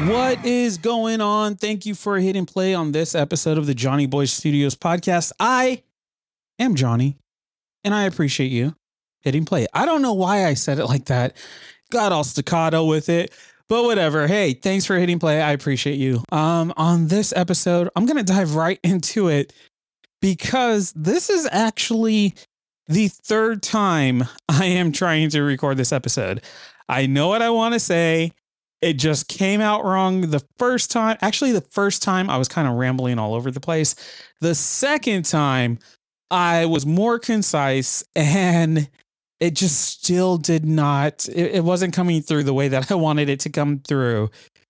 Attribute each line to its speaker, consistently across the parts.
Speaker 1: What is going on? Thank you for hitting play on this episode of the Johnny Boy Studios podcast. I am Johnny, and I appreciate you hitting play. I don't know why I said it like that. Got all staccato with it, but whatever. Hey, thanks for hitting play. I appreciate you. On this episode, I'm going to dive right into it because this is actually the third time I am trying to record this episode. I know what I want to say. It just came out wrong the first time. Actually, the first time I was kind of rambling all over the place. The second time I was more concise and it just still did not, it wasn't coming through the way that I wanted it to come through.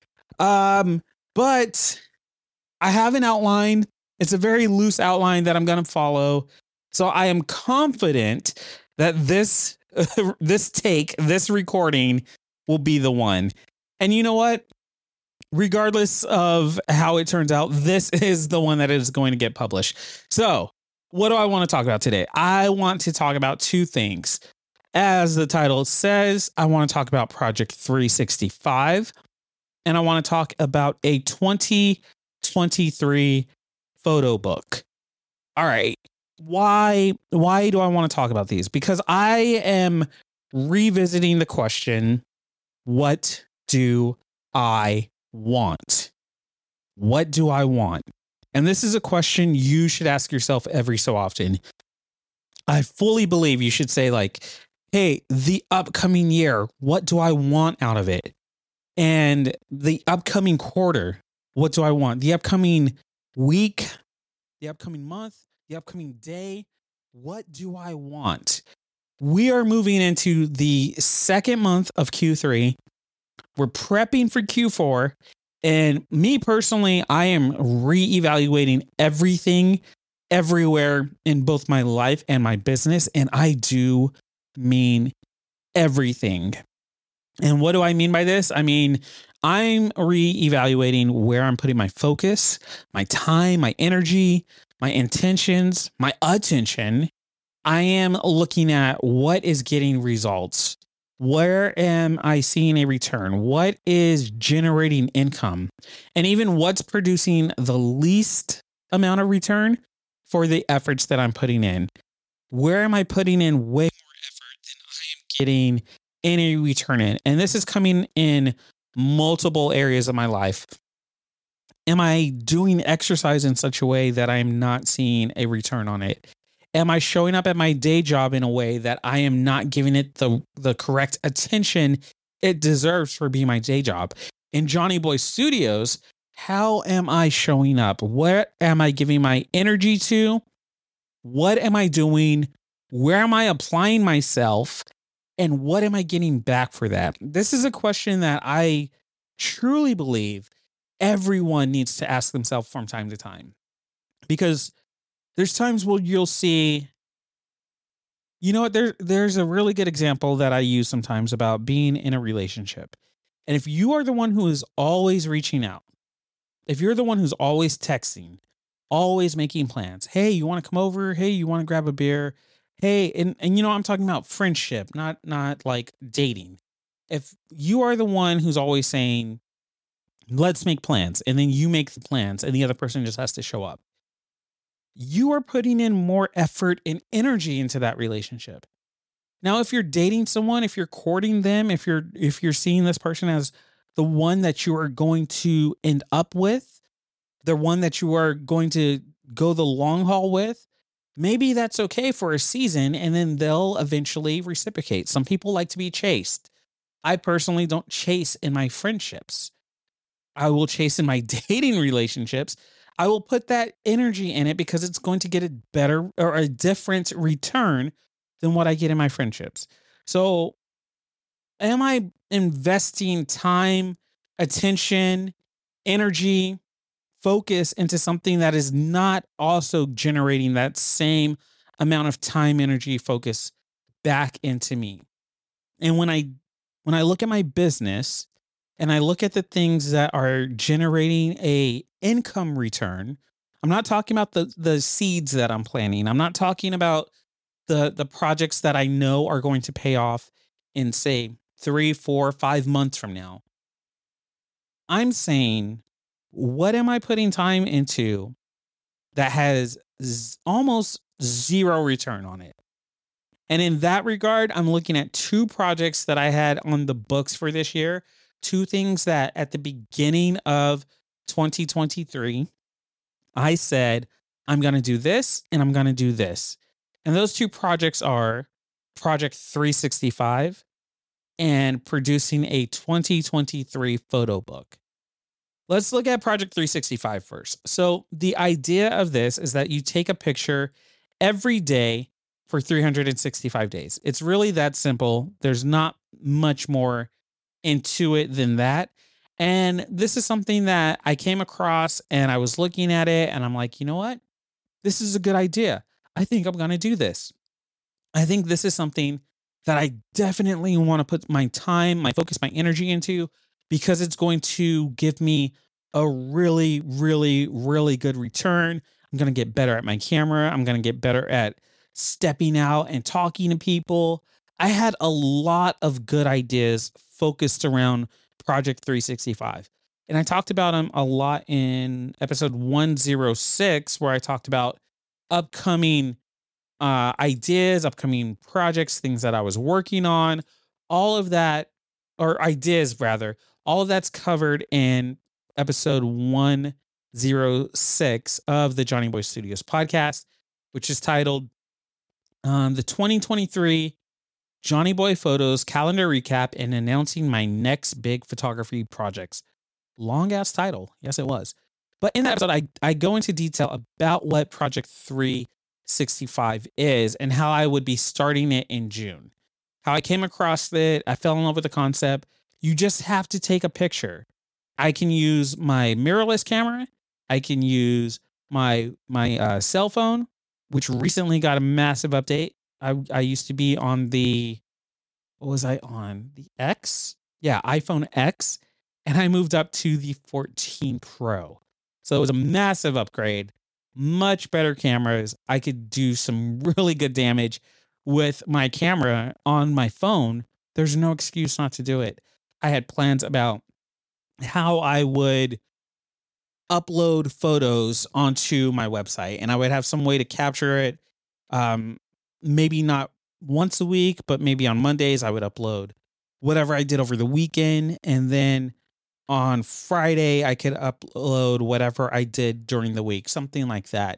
Speaker 1: But I have an outline. It's a very loose outline that I'm going to follow. So I am confident that this recording will be the one. And you know what? Regardless of how it turns out, this is the one that is going to get published. So what do I want to talk about today? I want to talk about two things. As the title says, I want to talk about Project 365, and I want to talk about a 2023 photo book. All right. Why do I want to talk about these? Because I am revisiting the question, what do I want? What do I want? And this is a question you should ask yourself every so often. I fully believe you should say like, hey, the upcoming year, what do I want out of it? And the upcoming quarter, what do I want? The upcoming week, the upcoming month, the upcoming day, what do I want? We are moving into the second month of Q3. We're prepping for Q4. And me personally, I am reevaluating everything, everywhere in both my life and my business. And I do mean everything. And what do I mean by this? I mean, I'm reevaluating where I'm putting my focus, my time, my energy, my intentions, my attention. I am looking at what is getting results. Where am I seeing a return? What is generating income? And even what's producing the least amount of return for the efforts that I'm putting in? Where am I putting in way more effort than I am getting any return in? And this is coming in multiple areas of my life. Am I doing exercise in such a way that I'm not seeing a return on it? Am I showing up at my day job in a way that I am not giving it the correct attention it deserves for being my day job? In Johnny Boy Studios, how am I showing up? What am I giving my energy to? What am I doing? Where am I applying myself? And what am I getting back for that? This is a question that I truly believe everyone needs to ask themselves from time to time. Because there's times where you'll see, you know what, there's a really good example that I use sometimes about being in a relationship. And if you are the one who is always reaching out, if you're the one who's always texting, always making plans, hey, you want to come over? Hey, you want to grab a beer? Hey, and you know, I'm talking about friendship, not like dating. If you are the one who's always saying, let's make plans, and then you make the plans and the other person just has to show up, you are putting in more effort and energy into that relationship. Now, if you're dating someone, if you're courting them, if you're seeing this person as the one that you are going to end up with, the one that you are going to go the long haul with, maybe that's okay for a season and then they'll eventually reciprocate. Some people like to be chased. I personally don't chase in my friendships. I will chase in my dating relationships. I will put that energy in it because it's going to get a better or a different return than what I get in my friendships. So am I investing time, attention, energy, focus into something that is not also generating that same amount of time, energy, focus back into me? And when I look at my business and I look at the things that are generating a income return, I'm not talking about the seeds that I'm planting. I'm not talking about the projects that I know are going to pay off in, say, 3, 4, 5 months from now. I'm saying, what am I putting time into that has almost zero return on it? And in that regard, I'm looking at two projects that I had on the books for this year, two things that at the beginning of 2023, I said, I'm going to do this and I'm going to do this. And those two projects are Project 365 and producing a 2023 photo book. Let's look at Project 365 first. So, the idea of this is that you take a picture every day for 365 days. It's really that simple. There's not much more into it than that. And this is something that I came across and I was looking at it and I'm like, you know what? This is a good idea. I think I'm going to do this. I think this is something that I definitely want to put my time, my focus, my energy into because it's going to give me a really, really, really good return. I'm going to get better at my camera. I'm going to get better at stepping out and talking to people. I had a lot of good ideas focused around Project 365. And I talked about them a lot in episode 106, where I talked about upcoming ideas, upcoming projects, things that I was working on, all of that, or ideas rather, all of that's covered in episode 106 of the Johnny Boy Studios podcast, which is titled the 2023 Johnny Boy Photos Calendar Recap and Announcing My Next Big Photography Projects. Long ass title. Yes, it was. But in that episode, I go into detail about what Project 365 is and how I would be starting it in June. How I came across it, I fell in love with the concept. You just have to take a picture. I can use my mirrorless camera. I can use my cell phone, which recently got a massive update. I used to be on the what was I on? The X? Yeah, iPhone X. And I moved up to the 14 Pro. So it was a massive upgrade, much better cameras. I could do some really good damage with my camera on my phone. There's no excuse not to do it. I had plans about how I would upload photos onto my website and I would have some way to capture it. Um, Maybe not once a week, but maybe on Mondays I would upload whatever I did over the weekend. And then on Friday, I could upload whatever I did during the week, something like that.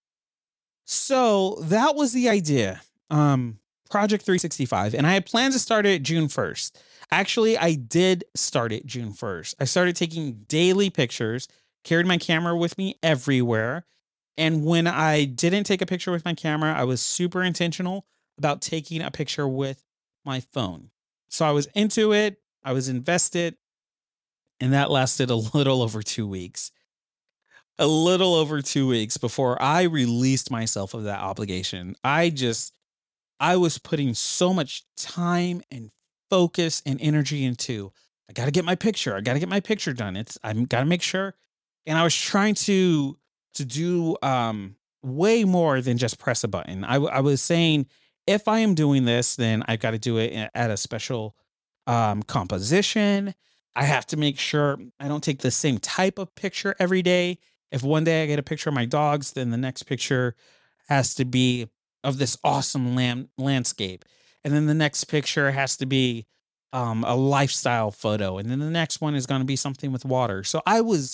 Speaker 1: So that was the idea. Project 365. And I had plans to start it June 1st. Actually, I did start it June 1st. I started taking daily pictures, carried my camera with me everywhere. And when I didn't take a picture with my camera, I was super intentional about taking a picture with my phone. So I was into it, I was invested, and that lasted a little over 2 weeks. A little over 2 weeks before I released myself of that obligation. I was putting so much time and focus and energy into I got to get my picture. I got to get my picture done. I'm got to make sure and I was trying to do way more than just press a button. I was saying if I am doing this then I've got to do it at a special composition. I have to make sure I don't take the same type of picture every day. If one day I get a picture of my dogs, then the next picture has to be of this awesome landscape. And then the next picture has to be a lifestyle photo. And then the next one is going to be something with water. So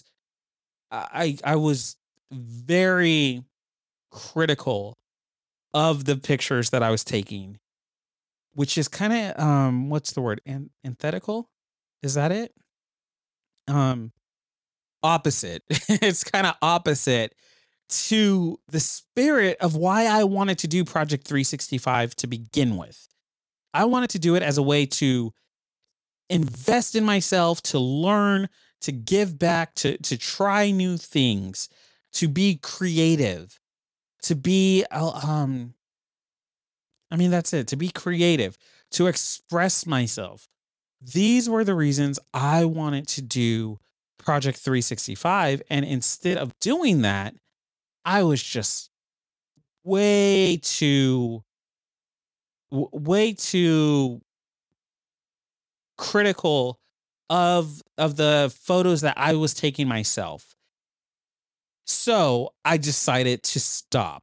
Speaker 1: I was very critical of the pictures that I was taking, which is kind of what's the word? Antithetical? Is that it? Um Opposite. It's kind of opposite to the spirit of why I wanted to do Project 365 to begin with. I wanted to do it as a way to invest in myself, to learn, to give back, to try new things, to be creative, to be I mean that's it, to be creative, to express myself. These were the reasons I wanted to do Project 365 and instead of doing that, I was just way too way too critical of the photos that I was taking myself. So I decided to stop.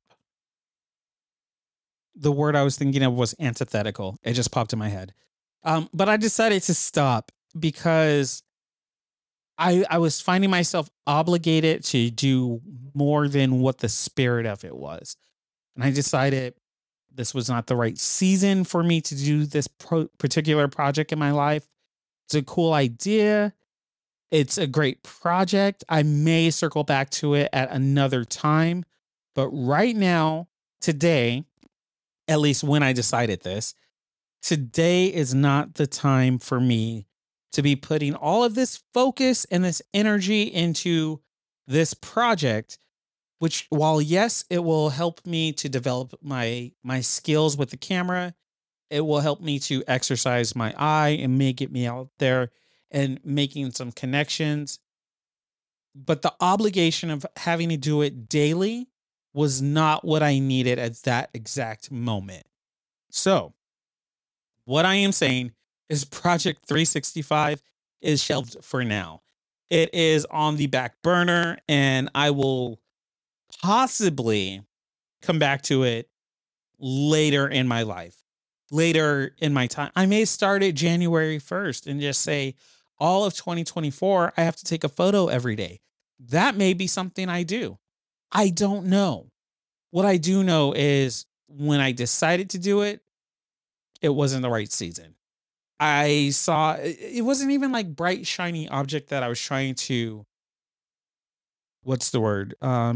Speaker 1: The word I was thinking of was antithetical. It just popped in my head. But I decided to stop because I was finding myself obligated to do more than what the spirit of it was. And I decided this was not the right season for me to do this particular project in my life. It's a cool idea. It's a great project. I may circle back to it at another time. But right now, today, at least when I decided this, today is not the time for me to be putting all of this focus and this energy into this project, which, while yes, it will help me to develop my skills with the camera, it will help me to exercise my eye and may get me out there and making some connections. But the obligation of having to do it daily was not what I needed at that exact moment. So, what I am saying is Project 365 is shelved for now. It is on the back burner, and I will possibly come back to it later in my life, later in my time. I may start it January 1st and just say, all of 2024, I have to take a photo every day. That may be something I do. I don't know. What I do know is when I decided to do it, it wasn't the right season. I saw it wasn't even like bright shiny object that I was trying to, what's the word?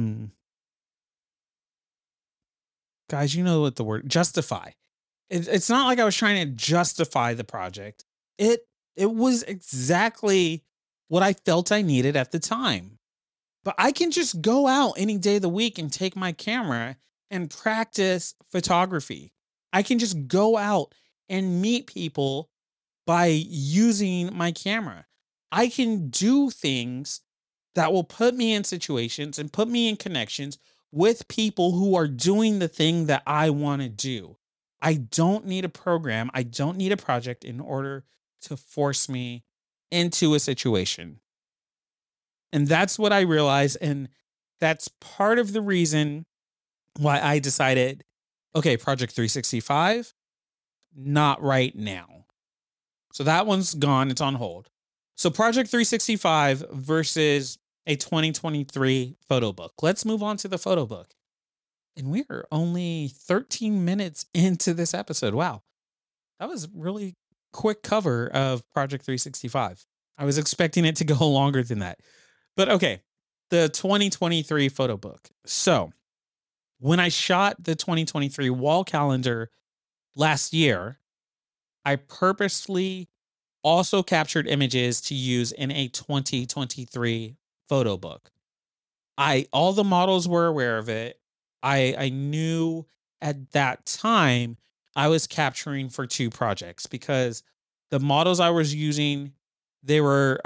Speaker 1: Guys, you know what the word, justify. It's not like I was trying to justify the project. It it was exactly what I felt I needed at the time. But I can just go out any day of the week and take my camera and practice photography. I can just go out and meet people by using my camera. I can do things that will put me in situations and put me in connections with people who are doing the thing that I want to do. I don't need a program, I don't need a project in order to force me into a situation. And that's what I realized. And that's part of the reason why I decided, okay, Project 365, not right now. So that one's gone, it's on hold. So Project 365 versus a 2023 photo book. Let's move on to the photo book. And we are only 13 minutes into this episode. Wow. That was really quick cover of Project 365. I was expecting it to go longer than that. But okay, the 2023 photo book. So when I shot the 2023 wall calendar last year, I purposely also captured images to use in a 2023 photo book. All the models were aware of it. I knew at that time I was capturing for two projects because the models I was using, they were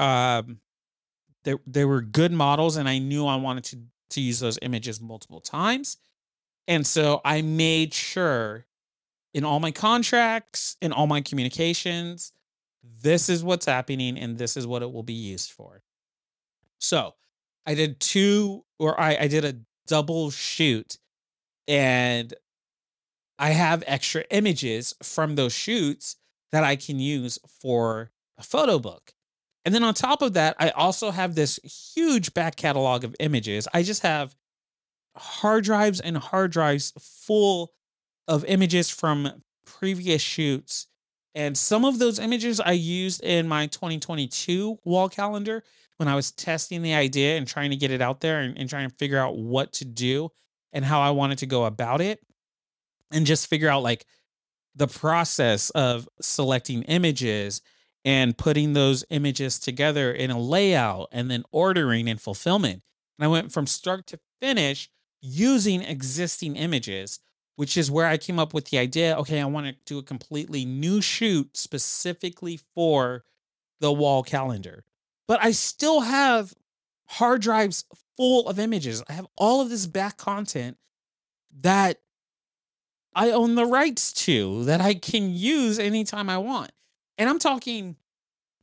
Speaker 1: they were good models, and I knew I wanted to use those images multiple times. And so I made sure in all my contracts, in all my communications, this is what's happening and this is what it will be used for. So I did I did a double shoot, and I have extra images from those shoots that I can use for a photo book. And then on top of that, I also have this huge back catalog of images. I just have hard drives and hard drives full of images from previous shoots. And some of those images I used in my 2022 wall calendar when I was testing the idea and trying to get it out there and trying to figure out what to do and how I wanted to go about it. And just figure out like the process of selecting images and putting those images together in a layout and then ordering and fulfillment. And I went from start to finish using existing images, which is where I came up with the idea. Okay, I want to do a completely new shoot specifically for the wall calendar. But I still have hard drives full of images. I have all of this back content that I own the rights to, that I can use anytime I want. And I'm talking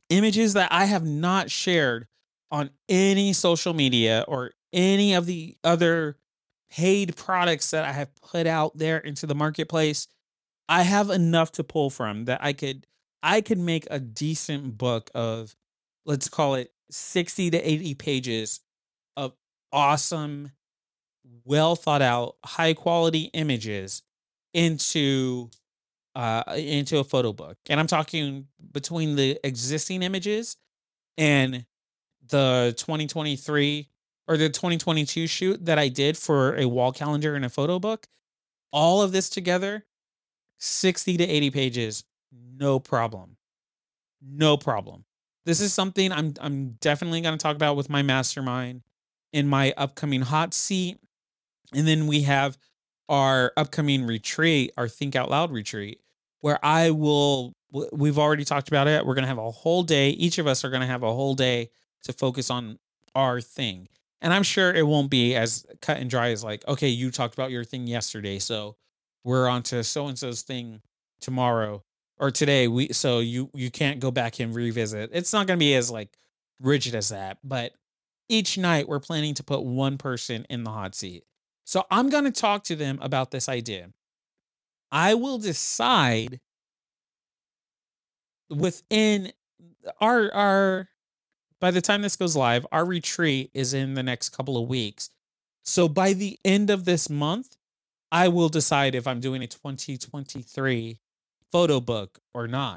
Speaker 1: images that I have not shared on any social media or any of the other paid products that I have put out there into the marketplace. I have enough to pull from that I could make a decent book of, let's call it 60 to 80 pages of awesome, well thought out, high quality images into into a photo book. And I'm talking between the existing images and the 2023 or the 2022 shoot that I did for a wall calendar and a photo book. All of this together, 60 to 80 pages, no problem. No problem. This is something I'm definitely going to talk about with my mastermind in my upcoming hot seat. And then we have our upcoming retreat, our Think Out Loud retreat, where we've already talked about it. We're going to have a whole day. Each of us are going to have a whole day to focus on our thing. And I'm sure it won't be as cut and dry as like, okay, you talked about your thing yesterday. So we're on to so and so's thing tomorrow or today. So you can't go back and revisit. It's not going to be as like rigid as that. But each night we're planning to put one person in the hot seat. So I'm going to talk to them about this idea. I will decide within our by the time this goes live, our retreat is in the next couple of weeks. So by the end of this month, I will decide if I'm doing a 2023 photo book or not.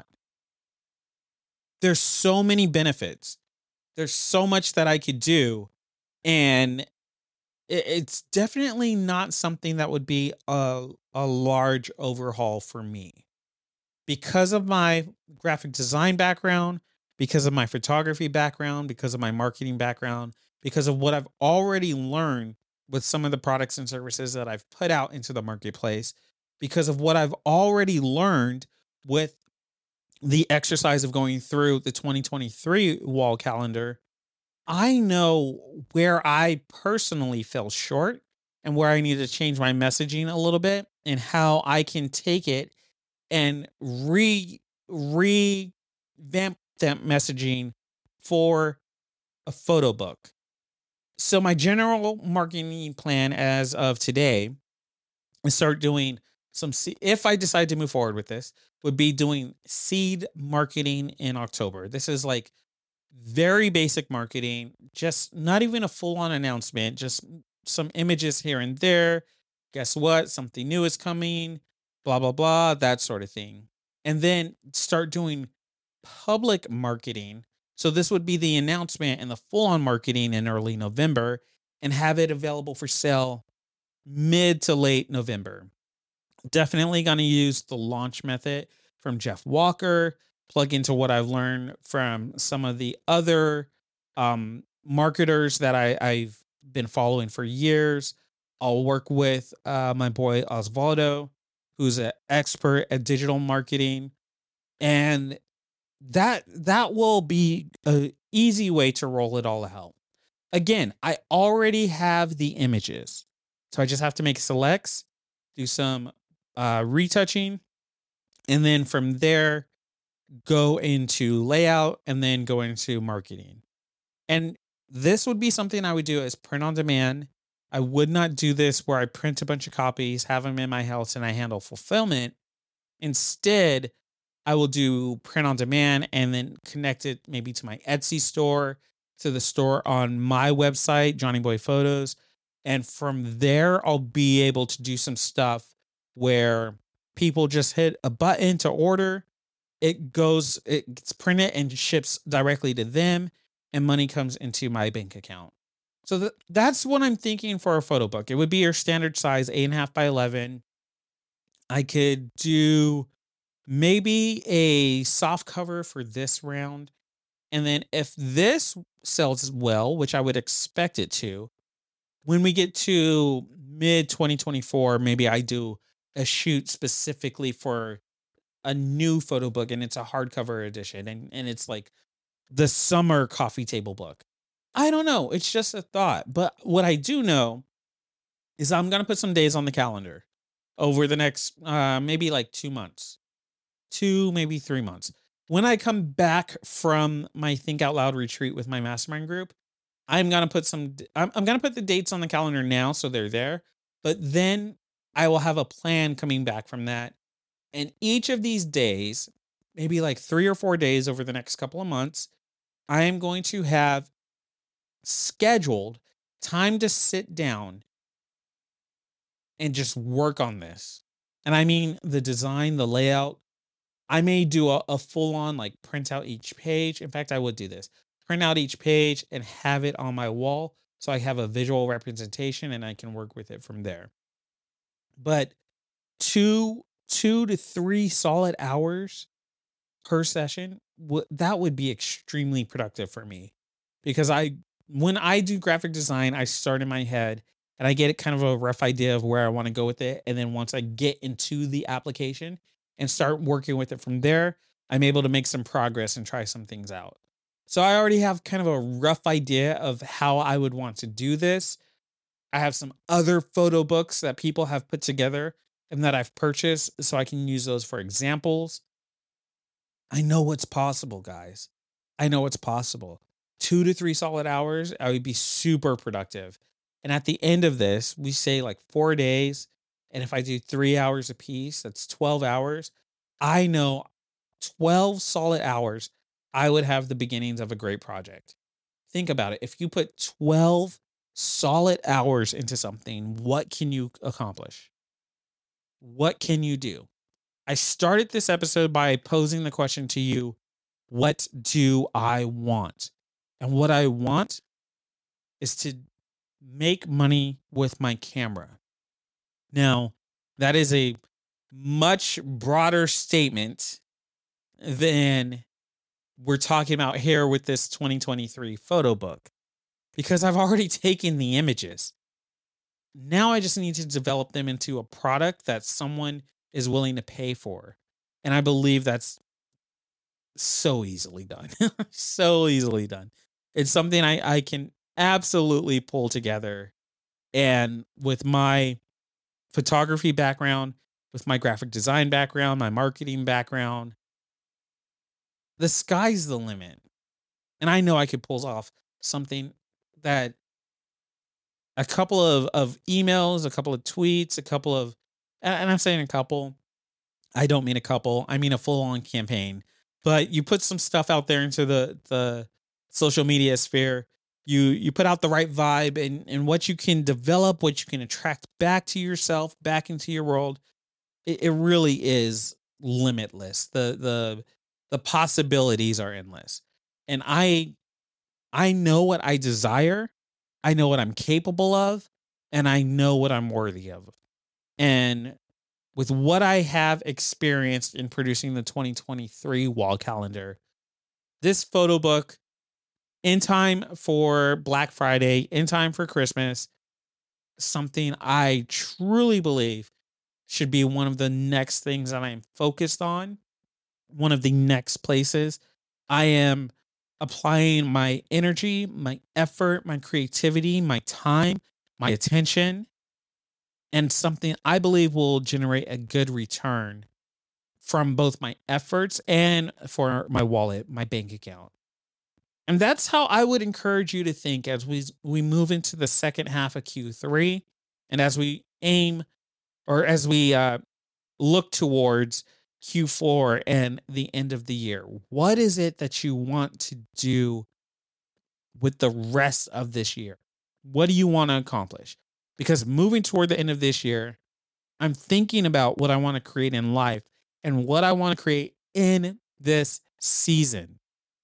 Speaker 1: There's so many benefits. There's so much that I could do, and it's definitely not something that would be a large overhaul for me because of my graphic design background, because of my photography background, because of my marketing background, because of what I've already learned with some of the products and services that I've put out into the marketplace, because of what I've already learned with the exercise of going through the 2023 wall calendar. I know where I personally fell short and where I need to change my messaging a little bit and how I can take it and revamp that messaging for a photo book. So my general marketing plan as of today is start doing if I decide to move forward with this, would be doing seed marketing in October. This is like very basic marketing, just not even a full on announcement, just some images here and there. Guess what? Something new is coming, blah, blah, blah, that sort of thing. And then start doing public marketing. So this would be the announcement and the full on marketing in early November and have it available for sale mid to late November. Definitely going to use the launch method from Jeff Walker, plug into what I've learned from some of the other marketers that I've been following for years. I'll work with my boy Osvaldo, who's an expert at digital marketing. And that will be an easy way to roll it all out. Again, I already have the images. So I just have to make selects, do some retouching, and then from there go into layout and then go into marketing. And this would be something I would do as print on demand. I would not do this where I print a bunch of copies, have them in my house, and I handle fulfillment. Instead, I will do print on demand and then connect it maybe to my Etsy store, to the store on my website, Johnny Boy Photos. And from there, I'll be able to do some stuff where people just hit a button to order. It gets printed and ships directly to them, and money comes into my bank account. So that's what I'm thinking for a photo book. It would be your standard size, 8.5 by 11. I could do maybe a soft cover for this round. And then if this sells well, which I would expect it to, when we get to mid 2024, maybe I do a shoot specifically for a new photo book and it's a hardcover edition and it's like the summer coffee table book. I don't know. It's just a thought. But what I do know is I'm going to put some days on the calendar over the next maybe like 2 months, maybe 3 months. when I come back from my Think Out Loud retreat with my mastermind group, I'm gonna put I'm gonna put the dates on the calendar now so they're there. But then I will have a plan coming back from that. And each of these days, maybe like 3 or 4 days over the next couple of months, I am going to have scheduled time to sit down and just work on this. And I mean the design, the layout. I may do a full on like print out each page. In fact, I would do this, print out each page and have it on my wall so I have a visual representation and I can work with it from there. But two to three solid hours per session, that would be extremely productive for me because when I do graphic design, I start in my head and I get kind of a rough idea of where I want to go with it. And then once I get into the application and start working with it from there, I'm able to make some progress and try some things out. So I already have kind of a rough idea of how I would want to do this. I have some other photo books that people have put together and that I've purchased so I can use those for examples. I know what's possible, guys. I know what's possible. 2 to 3 solid hours, I would be super productive. And at the end of this, we say like 4 days. And if I do 3 hours a piece, that's 12 hours. I know 12 solid hours, I would have the beginnings of a great project. Think about it. If you put 12 solid hours into something, what can you accomplish? What can you do? I started this episode by posing the question to you, what do I want? And what I want is to make money with my camera. Now, that is a much broader statement than we're talking about here with this 2023 photo book because I've already taken the images. Now I just need to develop them into a product that someone is willing to pay for. And I believe that's so easily done. So easily done. It's something I can absolutely pull together. And with my photography background, with my graphic design background, my marketing background, the sky's the limit. And I know I could pull off something that a couple of emails, a couple of tweets, a couple of, and I'm saying a couple, I don't mean a couple, I mean a full on campaign. But you put some stuff out there into the social media sphere. You put out the right vibe and what you can develop, what you can attract back to yourself, back into your world. It really is limitless. The possibilities are endless. And I know what I desire, I know what I'm capable of, and I know what I'm worthy of. And with what I have experienced in producing the 2023 wall calendar, this photo book, in time for Black Friday, in time for Christmas, something I truly believe should be one of the next things that I am focused on, one of the next places I am applying my energy, my effort, my creativity, my time, my attention, and something I believe will generate a good return from both my efforts and for my wallet, my bank account. And that's how I would encourage you to think as we move into the second half of Q3 and as we aim or as we look towards Q4 and the end of the year. What is it that you want to do with the rest of this year? What do you want to accomplish? Because moving toward the end of this year, I'm thinking about what I want to create in life and what I want to create in this season.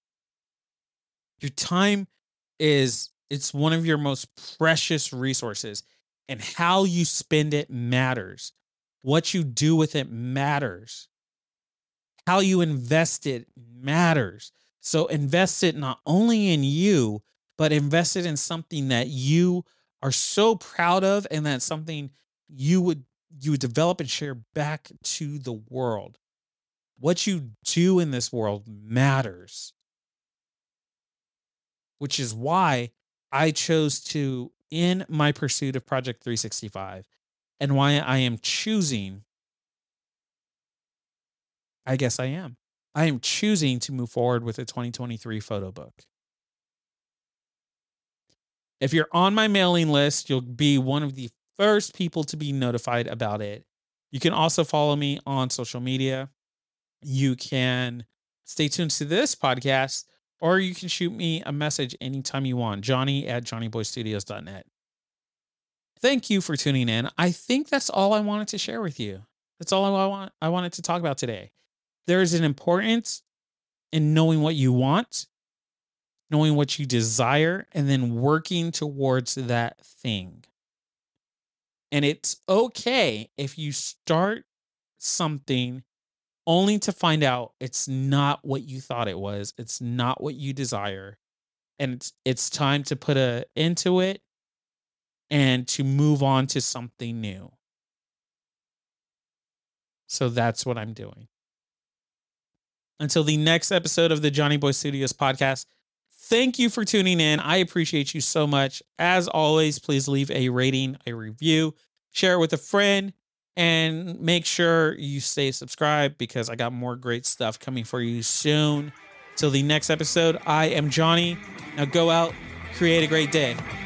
Speaker 1: Your time it's one of your most precious resources, and how you spend it matters. What you do with it matters. How you invest it matters. So invest it not only in you, but invest it in something that you are so proud of and that's something you would develop and share back to the world. What you do in this world matters, which is why I chose to in my pursuit of Project 365 and why I am choosing, I guess I am. I am choosing to move forward with a 2023 photo book. If you're on my mailing list, you'll be one of the first people to be notified about it. You can also follow me on social media. You can stay tuned to this podcast, or you can shoot me a message anytime you want, johnny@johnnyboystudios.net. Thank you for tuning in. I think that's all I wanted to share with you. That's all I wanted to talk about today. There is an importance in knowing what you want, knowing what you desire, and then working towards that thing. And it's okay if you start something only to find out it's not what you thought it was. It's not what you desire. And it's time to put an end to it and to move on to something new. So that's what I'm doing. Until the next episode of the Johnny Boy Studios podcast, thank you for tuning in. I appreciate you so much. As always, please leave a rating, a review, share it with a friend, and make sure you stay subscribed because I got more great stuff coming for you soon. Till the next episode, I am Johnny. Now go out, create a great day.